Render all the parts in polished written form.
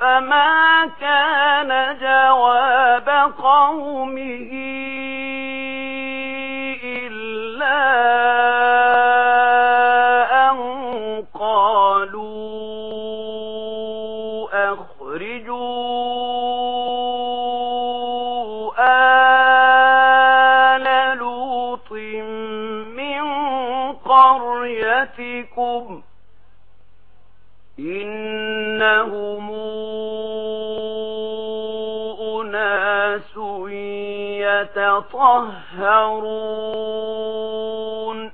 فما كان جواب قومه إلا أن قالوا أخرجوا آل لوط من قريتكم إنهم أناس يتطهرون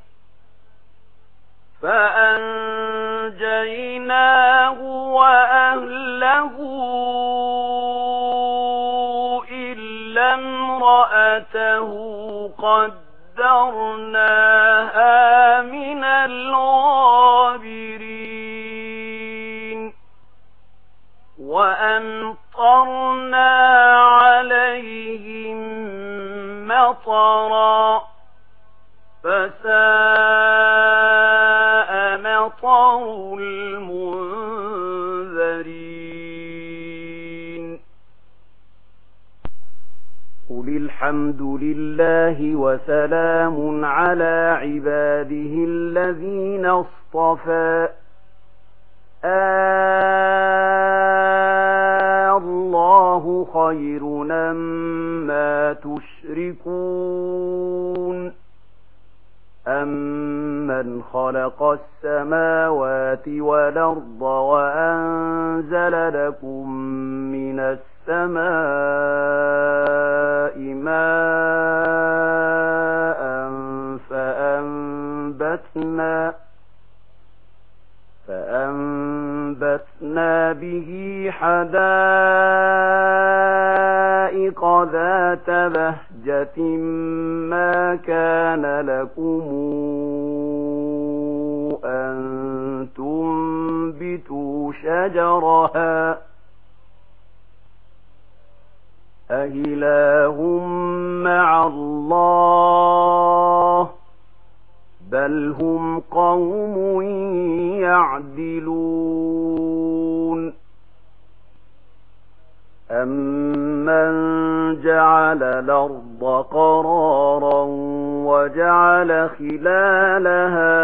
فأنجيناه وأهله إلا امرأته قدرناها من الغابرين وأمطرنا عليهم مطرا فساء مطر المنذرين قل الحمد لله وسلام على عباده الذين اصطفى الله خير أما تشركون أمن خلق السماوات والأرض وأنزل لكم من السماء ماء فأنبتنا به حدائق ذات بهجة ما كان لكم أن تنبتوا شجرها أإله مع الله بل هم قوم يعدلون أمن جعل الأرض قرارا وجعل خلالها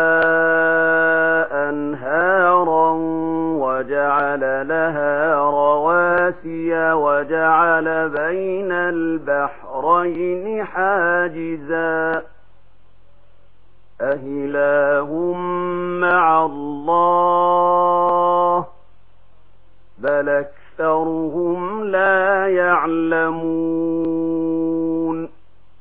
أنهارا وجعل لها رواسي وجعل بين البحرين حاجزا أإله مع الله بل أكثرهم لا يعلمون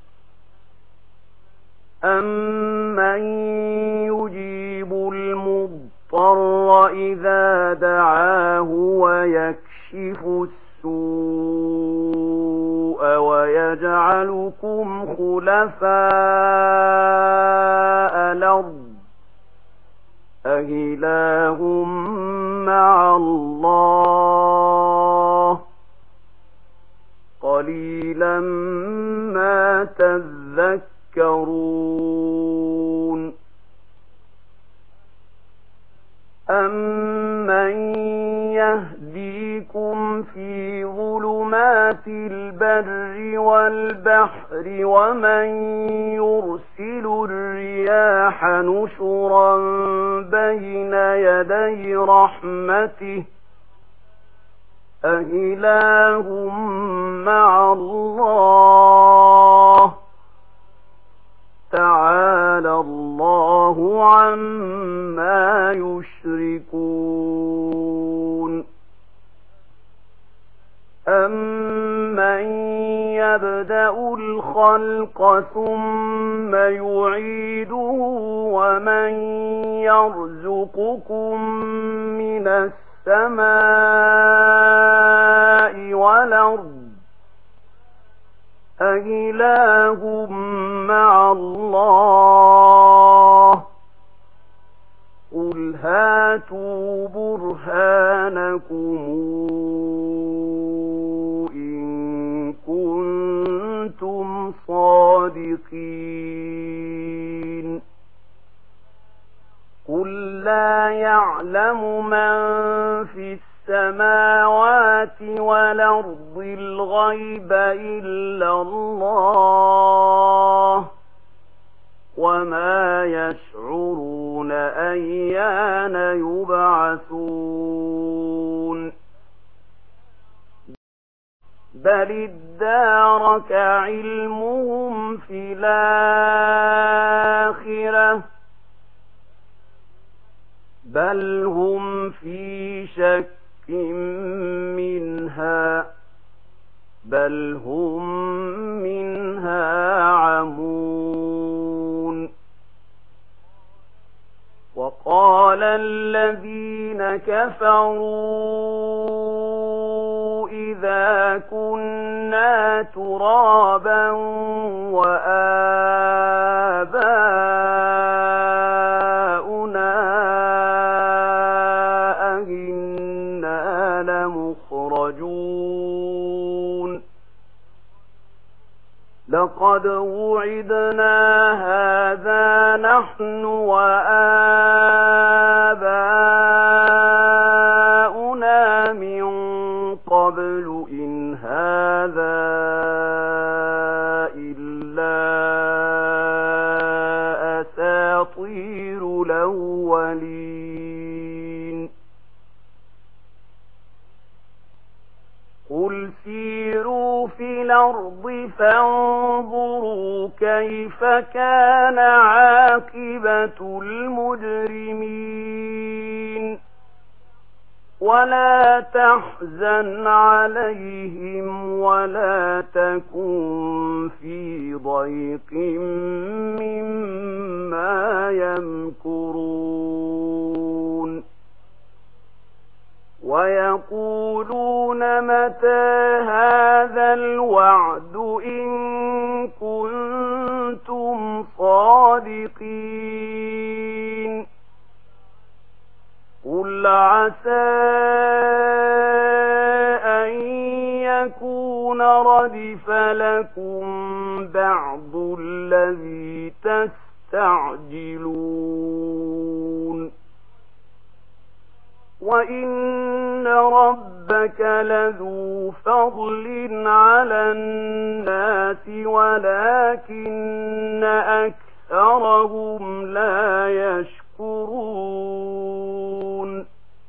أمن يجيب المضطر إذا دعاه ويكشف السوء ويجعلكم خلفاء الأرض أإله مع الله قليلا ما تذكرون أمن يهديكم في ظلمات البر والبحر ومن يرسل الرياح نشرا بين يدي رحمته أإله مع الله تعالى الله عما يشركون أمن يبدأ الخلق ثم يعيده ومن يرزقكم من السماء والأرض أإله مع الله قل هاتوا برهانكم إن كنتم صادقين قل لا يعلم من في السماوات السماوات والأرض الغيب إلا الله وما يشعرون أيان يبعثون بل ادارك علمهم في الآخرة بل هم في شك منها بل هم منها عمون وقال الذين كفروا إذا كنا ترابا وآباؤنا أئنا لمخرجون لقد وعدنا هذا نحن وآباؤنا من قبل إن هذا إلا أساطير الأولين قل سيروا في الأرض فانظروا كيف كان عاقبة المجرمين ولا تحزن عليهم ولا تكن في ضيق مما يمكرون ويقولون متى هذا الوعد إن كنتم صادقين قل عسى أن يكون ردف لكم بعض الذي تستعجلون وإن ربك لذو فضل على الناس ولكن أكثرهم لا يشكرون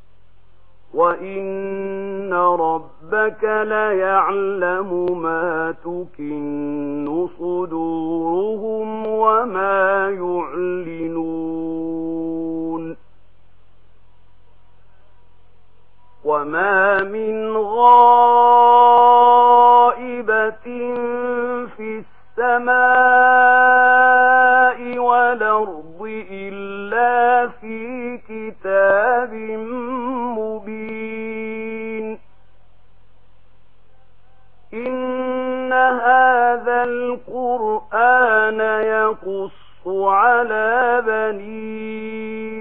وإن ربك ليعلم ما تكن صدورهم وما يعلنون وما من غائبة في السماء والأرض إلا في كتاب مبين إن هذا القرآن يقص على بني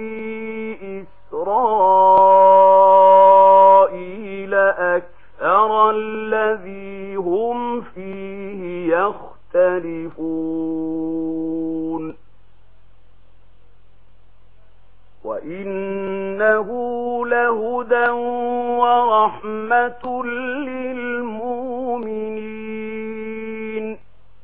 إسرائيل أكثر الذي هم فيه يختلفون وإنه لهدى ورحمة للمؤمنين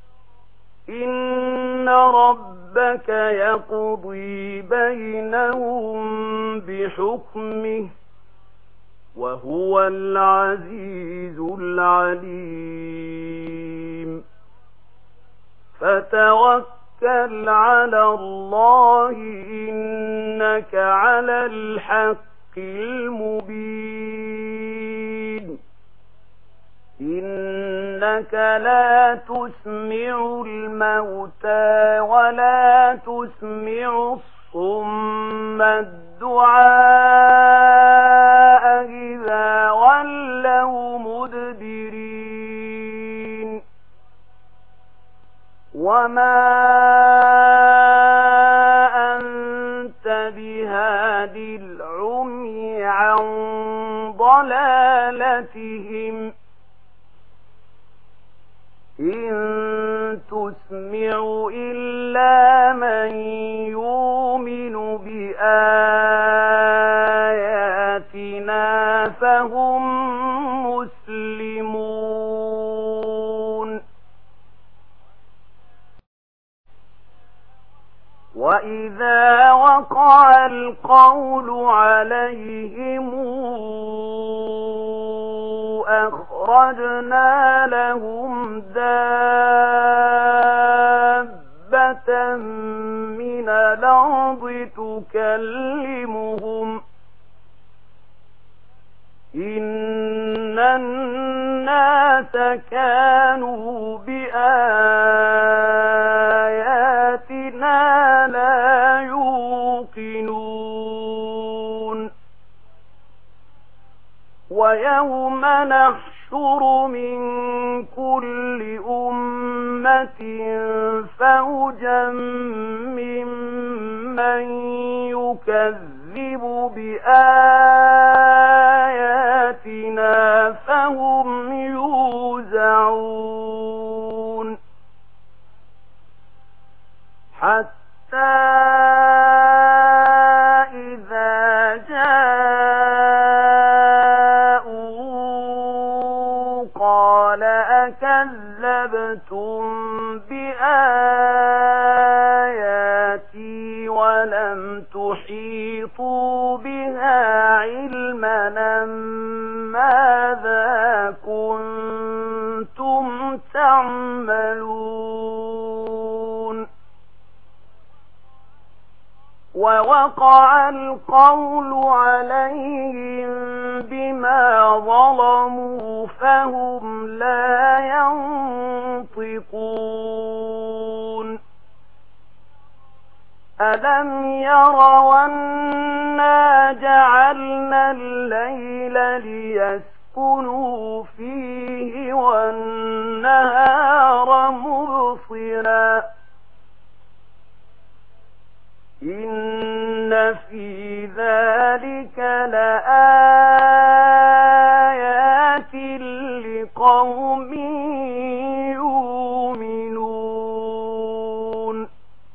إن ربك يقضي بينهم بحكمه وهو العزيز العليم فتوكل على الله إنك على الحق المبين إنك لا تسمع الموتى ولا تسمع الصم الدعاء إذا ولوا مدبرين وما أنت بهادي العمي عن ضلالتهم إن تسمع إلا من يؤمن بآياتنا وهم مسلمون. وإذا وقع القول عليهم أخرجنا لهم دابة من الأرض تكلمهم إن الناس كانوا بآياتنا لا يوقنون. ويوم نحشر من كل أمة فوجا ممن يكذب بآياتنا فهم يوزعون. حتى إذا جاءوا قال أكذبتم بآياتي ولم تحيطوا بها علما ماذا كنتم تعملون. ووقع القول عليهم بما ظلموا فهم لا ينطقون. ألم يروا أنا جعلنا الليل ليسكنوا فيه والنهار مبصرا إن في ذلك لآيات لقوم يؤمنون.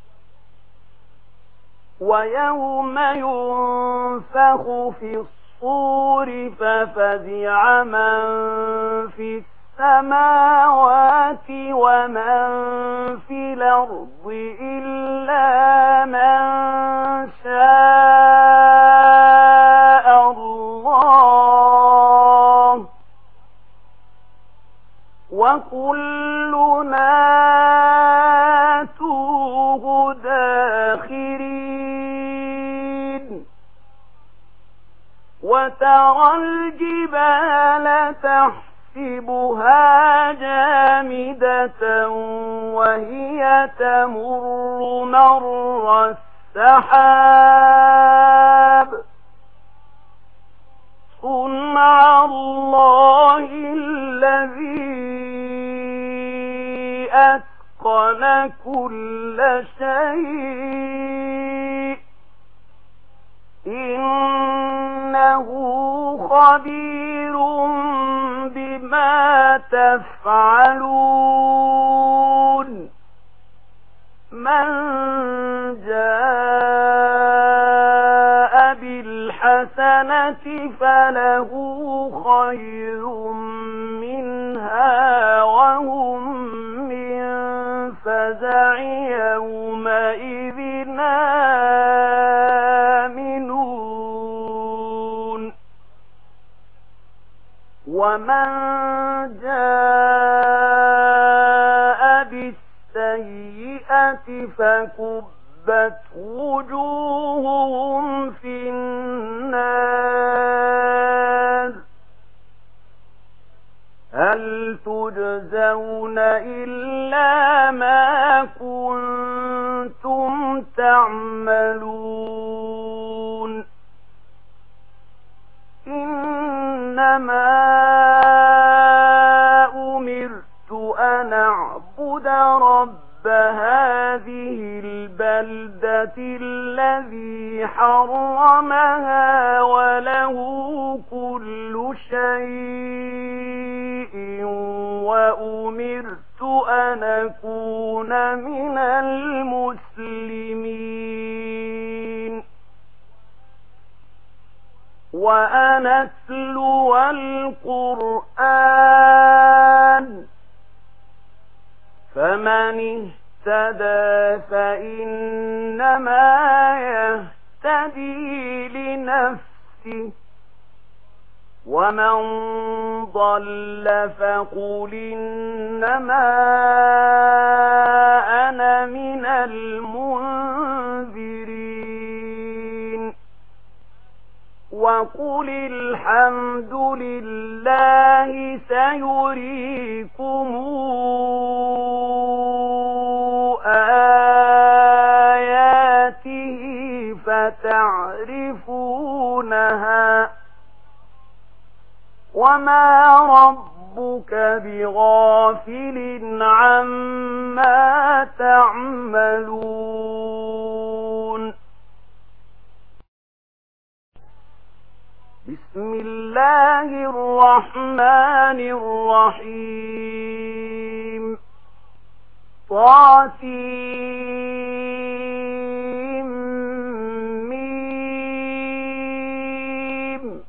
ويوم ينفخ في الصور ففزع من في السماوات ومن في الأرض إلا من شاء الله وكلنا آتوه داخرين. وترى الجبال تحسبها جامدة وهي تمر مر السحاب صنع الله الذي أتقن كل شيء إنه خبير بما تفعلون. من جاء بالحسنة فله خير منها وهم من فزع يومئذ آمنون. ومن جاء بالسيئة فكبت وجوههم في النار هل تجزون إلا ما كنتم تعملون. إنما أمرت أن أعبد رب هذه البلدة الذي حرمها وله كل شيء وأمرت أن أكون من المسلمين. وأن أتلو القرآن فمن اهتدى فإنما يهتدي لنفسه ومن ضل فقل إنما أنا من المنذرين وقل الحمد لله سيريكم آياته فتعرفونها وما ربك بغافل عما تعملون بسم الله الرحمن الرحيم طاسيم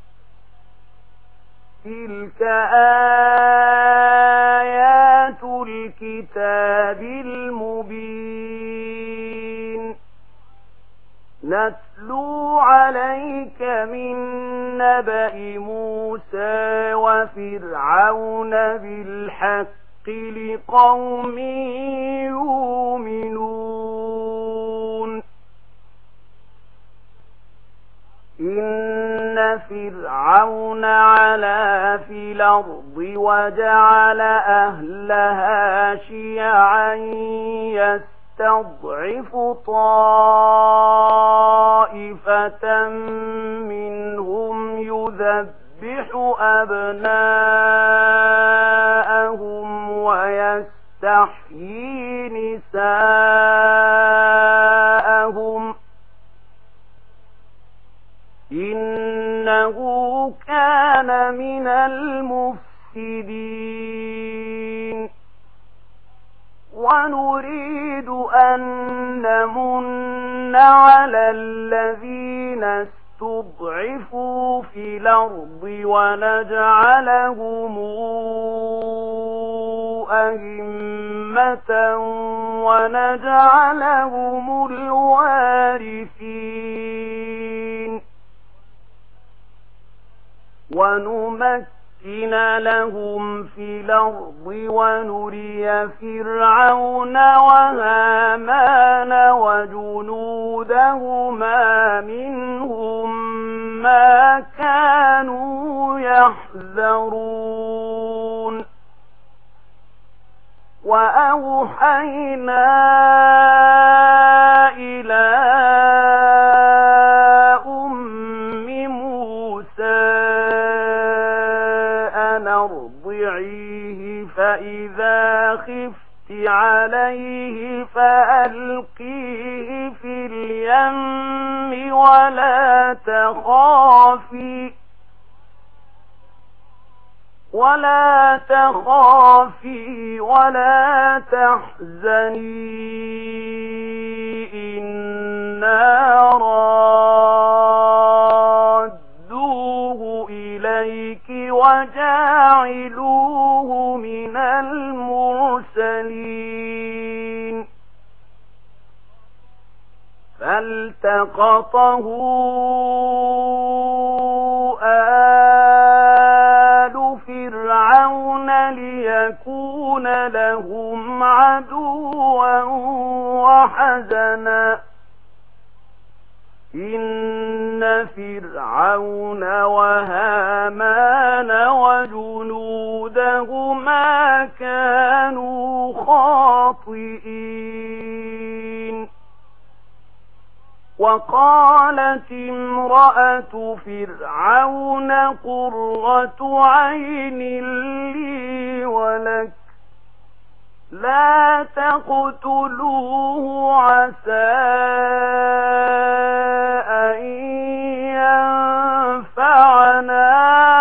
تلك آيات الكتاب المبين نتلو عليك من نبأ موسى وفرعون بالحق لقوم يؤمنون إن فرعون علا في الأرض وجعل أهلها شيعا يستضعف طائفة منهم يذبح أبناءهم ويستحيي نساءهم إنه كان من المفسدين ونريد أن نمن على الذين استضعفوا في الأرض ونجعلهم أئمة ونجعلهم الوارثين ونمكن لهم في الأرض ونري فرعون وهامان وجنودهما منهم ما كانوا يحذرون وأوحينا إلى فإذا خفت عليه فألقيه في اليم ولا تخافي ولا تحزني إنا رادوه إليك وجاعلوه من المرسلين فالتقطه آل فرعون ليكون لهم عدوا وحزنا إن فرعون وهامان وجنودهما كانوا خاطئين وقالت امرأة فرعون قرة عين لي ولك لا تقتلوه عسى أن ينفعنا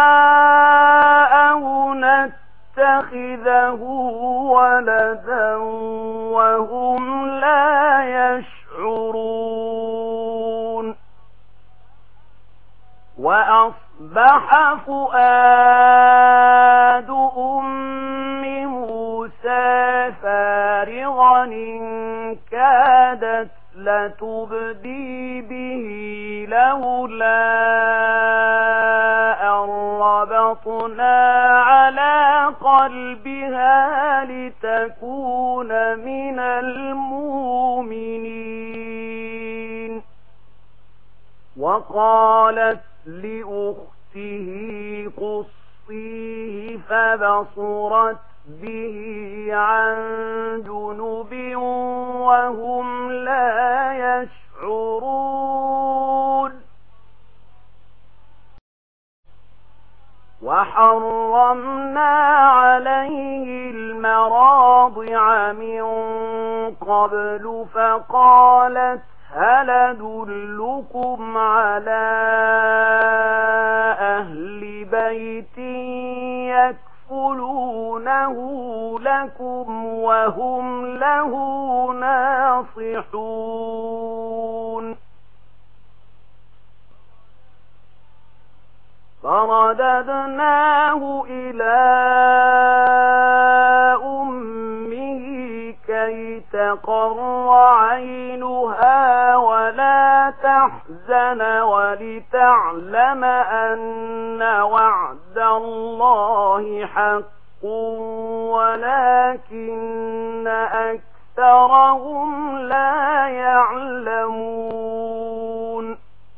أو نتخذه ولدا وهم لا يشعرون فأصبح فؤاد أم موسى فارغا إن كادت لتبدي به لولا أن ربطنا على قلبها لتكون من المؤمنين. وقالت لأخته قصيه فبصرت به عن جنب وهم لا يشعرون. وحرمنا عليه المراضع من قبل فقالت هل أدلكم على أهل بيت يكفلونه لكم وهم له ناصحون. فرددناه إلى أمه كي تقر عينها ولا تحزن ولتعلم أن وعد الله حق ولكن أكثرهم لا يعلمون.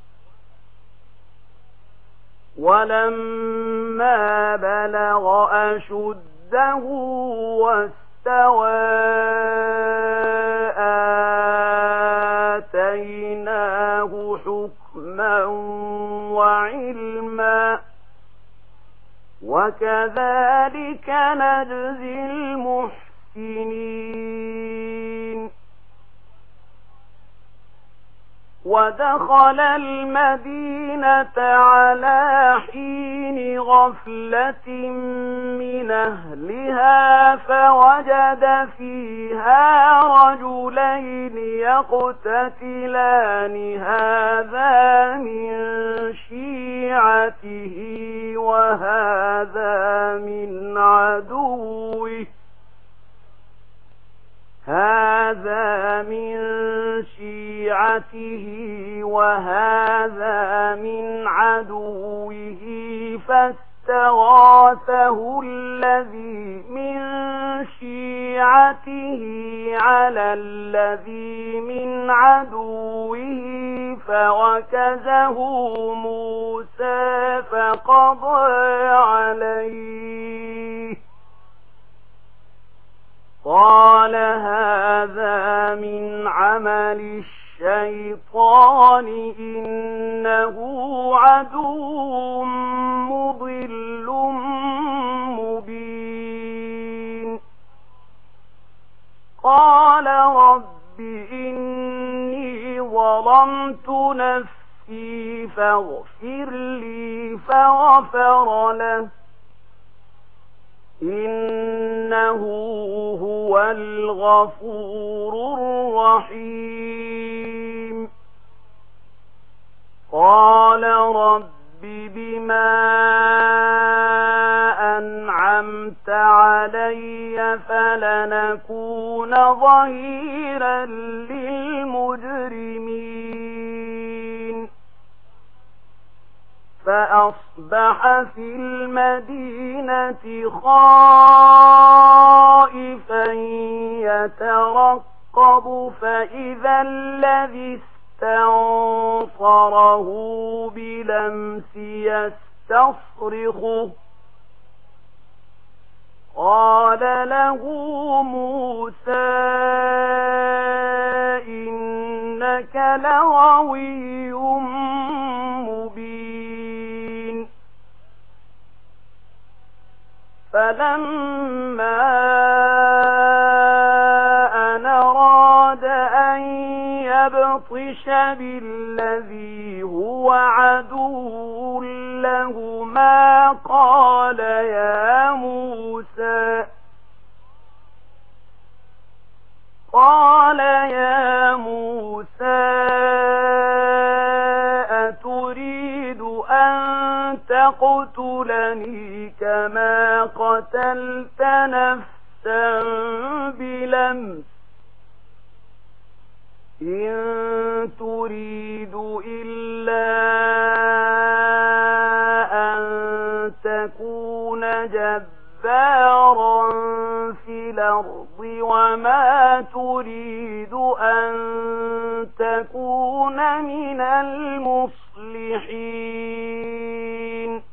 ولما بلغ أشده واستوى آتيناه حكما وعلما وكذلك نجزي المحسنين. ودخل المدينة على حين غفلة من أهلها فوجد فيها رجلين يقتتلان هذا من شيعته وهذا من عدوه وهذا من عدوه فاستغاثه الذي من شيعته على الذي من عدوه فوكزه موسى فقضى عليه قال هذا من عمل الشيطان إنه عدو مضل مبين. قال رب إني ظلمت نفسي فاغفر لي فغفر له إنه هو الغفور الرحيم. قال رب بما أنعمت علي فلنكون ظهيرا للمجرمين. فأصبح في المدينة خائفا يترقب فإذا الذي استنصره بلمس يستصرخه قال له موسى إنك لغوي مبين. فلما أن أراد أن يبطش بالذي هو عدو لهما قال يا موسى أتريد أن تقتلني كما قتلت نفسا بلمس إن تريد إلا أن تكون جبارا في الأرض وما تريد أن تكون من المصلحين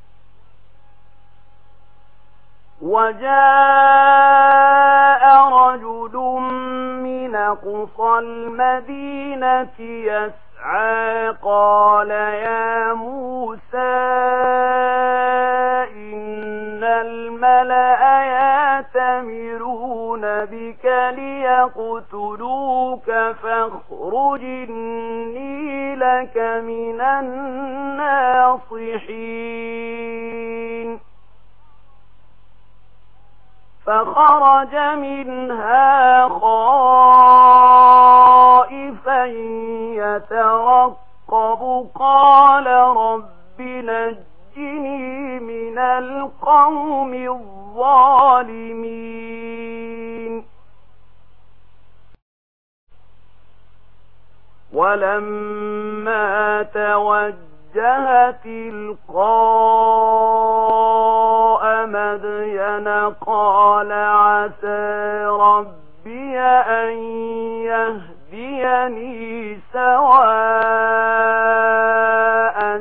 وجاء رجل من أقصى المدينة يسعى قال يا موسى إن الملأ يأتمرون بك ليقتلوك فاخرج إني لك من الناصحين فخرج منها خائفا يترقب قال رب نجني من القوم الظالمين ولما توجه تلقاء مدين قال عسى ربي أن يهديني سواء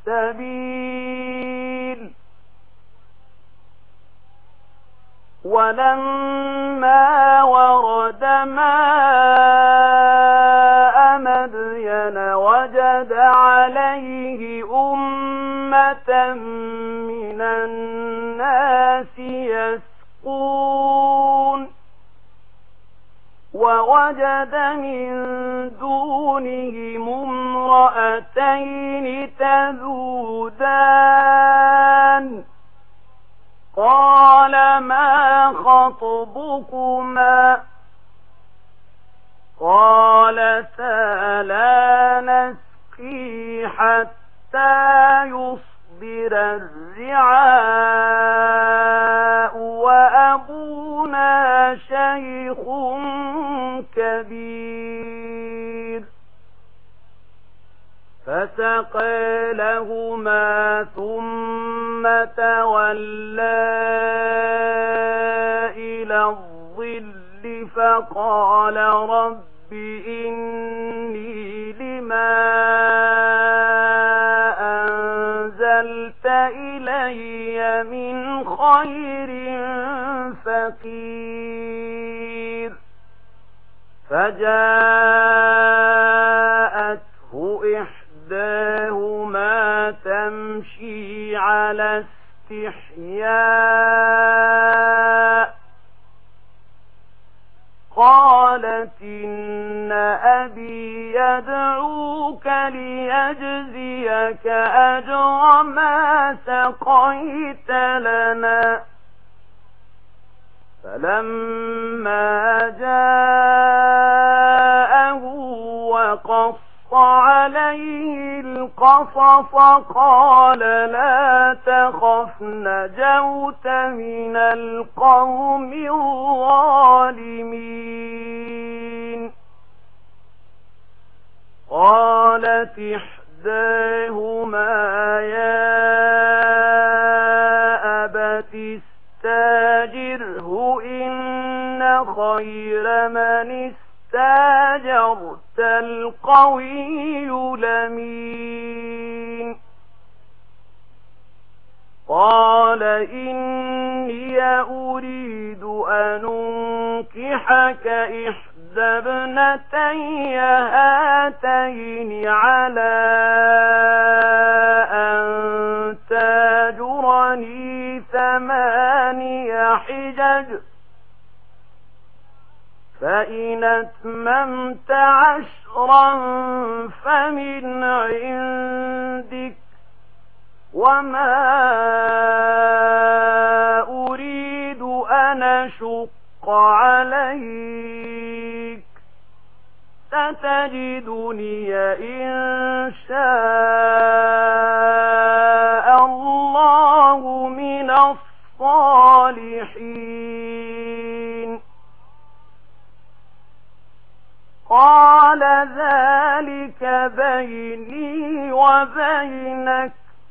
السبيل ولما ورد ماء مدين وجد عليه أمة من الناس يسقون ووجد من دونهم امرأتين تذودان قال ما خطبكما قالتا لا نسقي حتى يصدر الرعاء وأبونا شيخ كبير فسقى لهما ثم تولى إلى الظل فقال رب إني لما أنزلت إلي من خير فقير فجاءته إحداهما تمشي على استحياء قالت إن أبي يدعوك ليجزيك أجر ما سقيت لنا فلما جاءه وقص عليه القصص قال لا تخف نجوت من القوم الظالمين قالت إحداهما يا أبت استاجره إن خير من استاجرت القوي الأمين قال إني أريد أن أنكحك إحدى ابنتي هاتين على أن تاجرني 8 حجج فإن أتممت 10 فمن عندك وما أريد أن أشق عليك ستجدني إن شاء الله الله من الصالحين. قال ذلك بيني وبينك،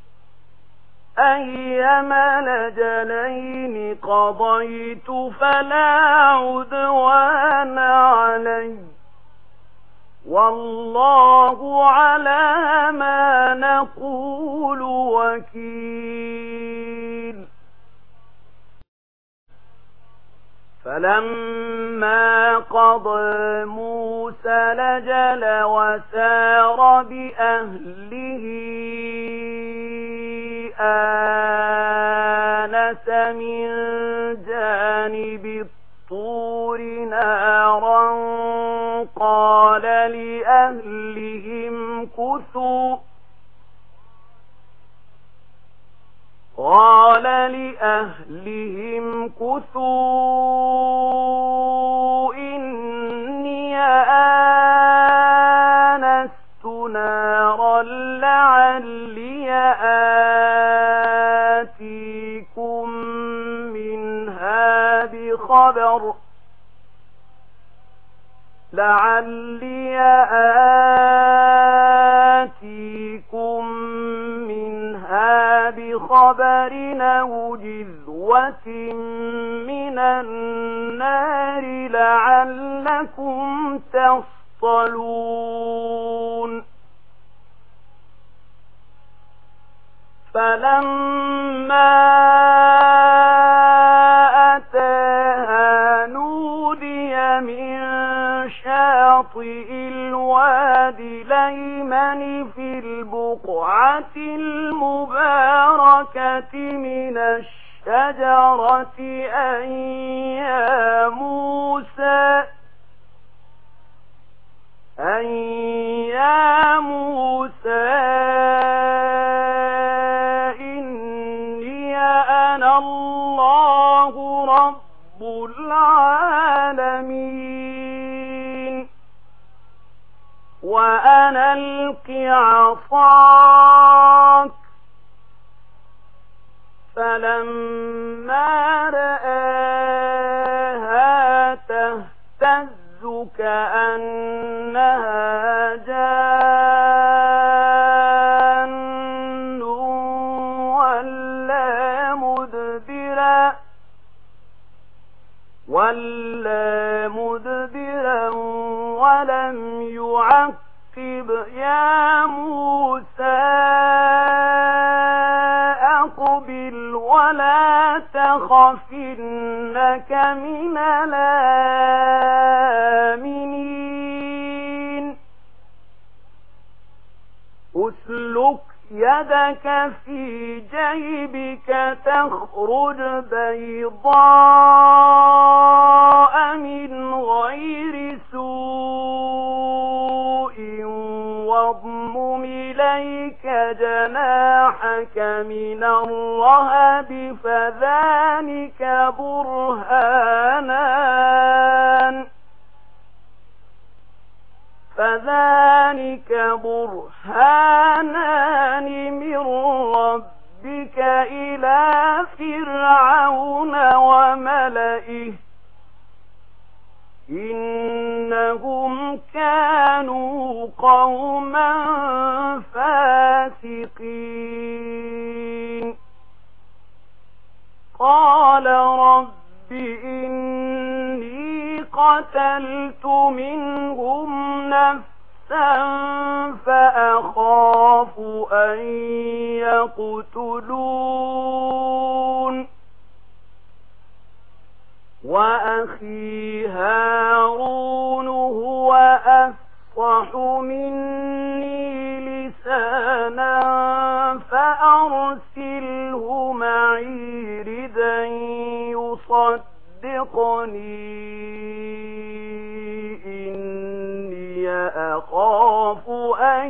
أيما الأجلين قضيت فلا عدوان علي، والله على ما نقول وكيل. فلما قضى موسى الأجل وسار بأهله آنس من جانب الطور نارا قال لأهلهم كثوا إني آنست نارا لعلي آتيكم منها بخبر أو جذوة من النار لعلكم تصطلون. فلما أتاها نودي من شاطئ الوادي الأيمن في البقعة المباركة من الشجرة أن يا موسى إني أنا الله رب العالمين وأنا ألق عصاك. فلما رآها تهتز كأنها جان ولا مدبرا ولم يعقب يا موسى أقبل ولا تخف إنك من الآمنين. أسلك يدك في جيبك تخرج بيضاء من غير سوء واضمم إليك جناحك من الرهب فذلك برهانان من ربك إلى فرعون وملئه إنهم كانوا قوما فاسقين. قال رب إني قتلت منهم نفسا فأخاف أن يقتلون وأخي هارون هو أفصح مني لسانا فأرسله معي ردا يصدقني إني أخاف أن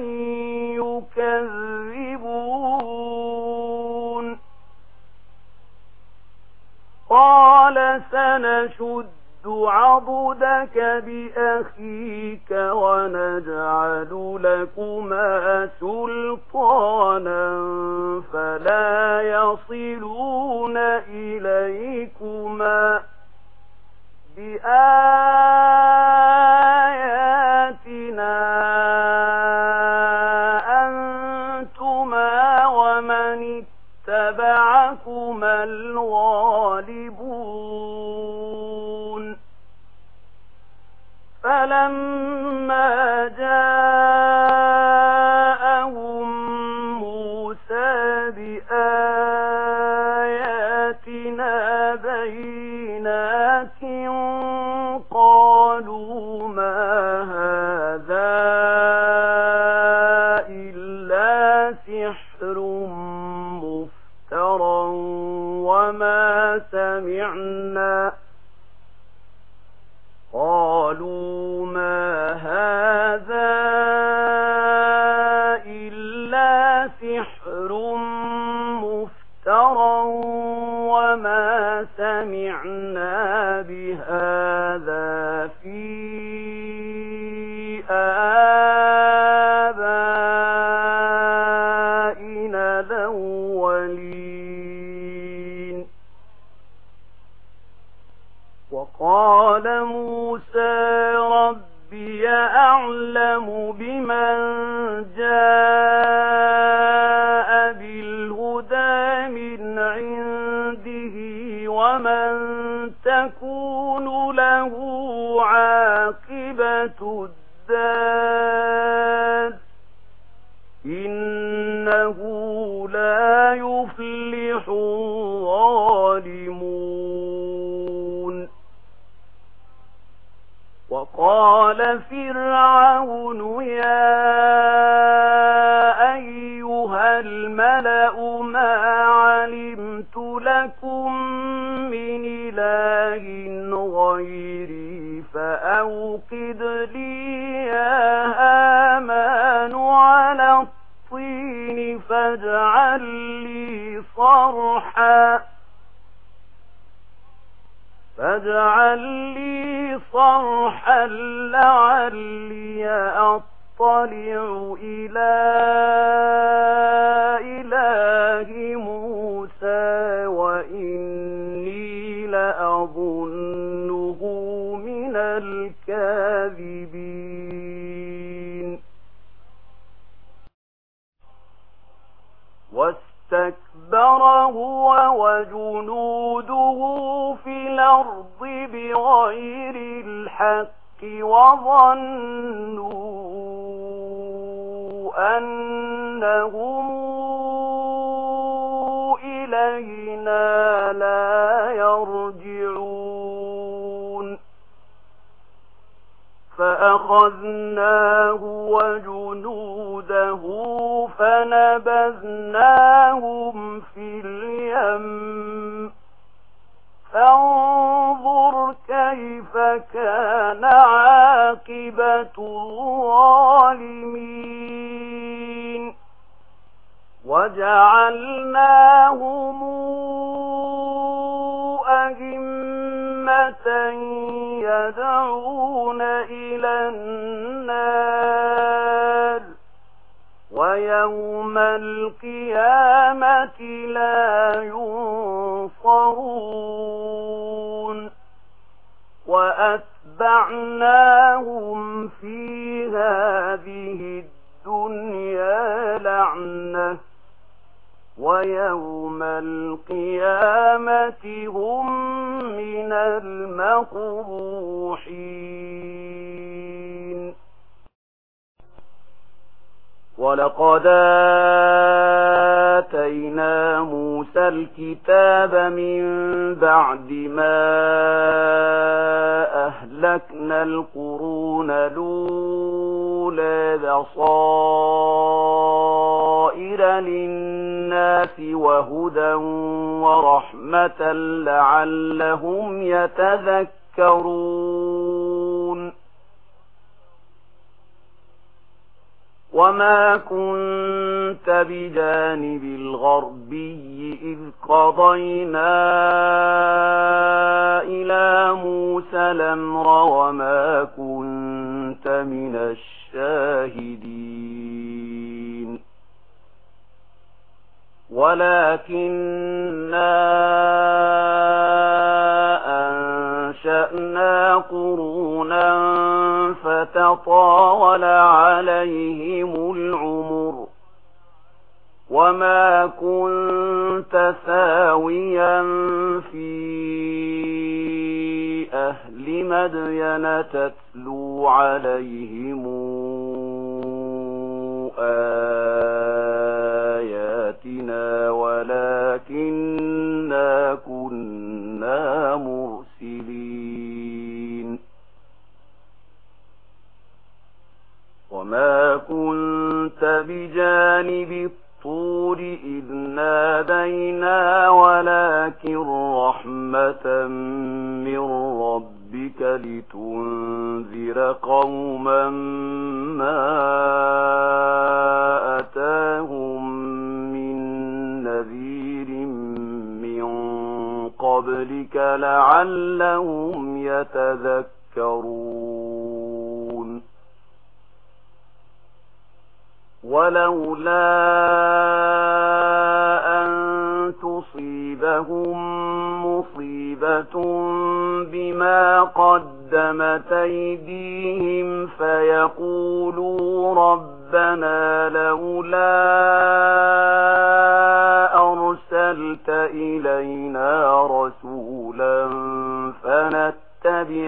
يكذبون. قال سنشد عضدك بأخيك ونجعل لكما سلطانا فلا يصلون إليكما بآياتنا أنتما ومن اتبعكما الغالبون فلما جاءهم موسى بآياتنا بينات قالوا ما هذا إلا سحر مفترى وما سمعنا قالوا ما هذا إلا سحر مفترى وما سمعنا بهذا في آبائنا الأولين وقال موسى ربي أعلم بمن جاء بالهدى من عنده ومن تكون له عاقبة الدار إنه لا يفلح الظالمون وقال فرعون يا أيها الملأ ما علمت لكم من إله غيري فأوقد لي يا هامان على الطين فاجعل لي صرحا لعلي أطلع إلى إله موسى وإني لأظنه من الكاذبين واستكبر هو وجنوده في الأرض بغير الحق وظنوا أنهم إلينا لا يرجعون فأخذناه وجنوده فنبذناهم في اليم فانظر كيف كان عاقبة الظالمين وجعلناهم أئمة يدعون إلى النار ويوم القيامة لا ينصرون وأتبعناهم في هذه الدنيا لعنة ويوم القيامة هم من المقبوحين ولقد آتينا موسى الكتاب من بعد ما أهلكنا القرون الأولى بصائر للناس وهدى ورحمة لعلهم يتذكرون وما كنت بجانب الغربي إذ قضينا وإلى موسى الأمر وما كنت من الشاهدين ولكننا أنشأنا قرونا فتطاول عليهم العمر وما كنت ثاويا في أهل مدين تتلو عليهم آياتنا ولكننا كنا مرسلين وما كنت بجانب الطور إذ نادينا ولكن رحمة من ربك لتنذر قوما ما أتاهم من نذير من قبلك لعلهم يتذكرون ولولا أن تصيبهم مصيبة بما قدمت أيديهم فيقولوا ربنا لولا أرسلت إلينا رسولا فنتبع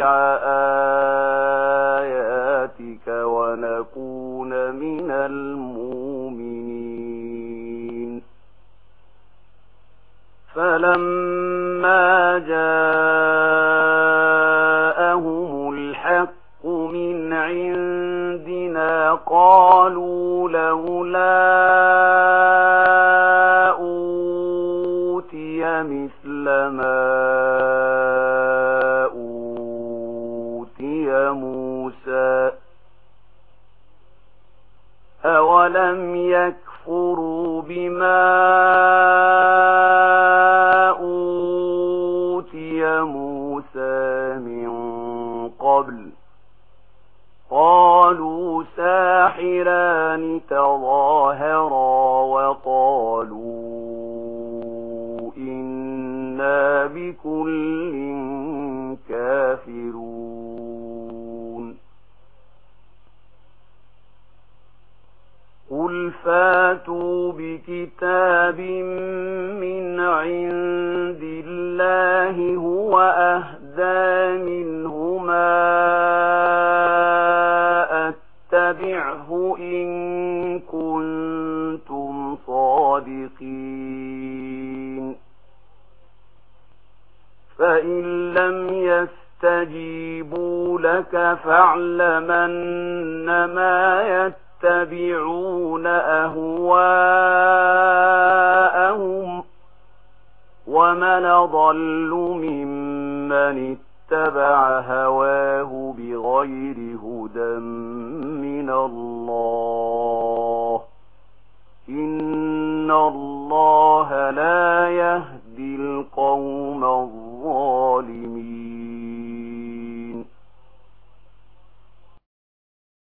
آياتك ونكون من المؤمنين فلما جاءهم الحق من عندنا قالوا لولا أوتي مثل ما أوتي موسى أولم يكفروا بما أوتي موسى من قبل قالوا ساحران تظاهرا وقالوا إنا بكل كافرون قل فاتوا بكتاب من عند الله هو أهدى منهما أتبعه إن كنتم صادقين فإن لم يستجيبوا لك فاعلمنما يتبعون أهواءهم ومن ضل ممن اتبع هواه بغير هدى من الله إن الله لا يهدي القوم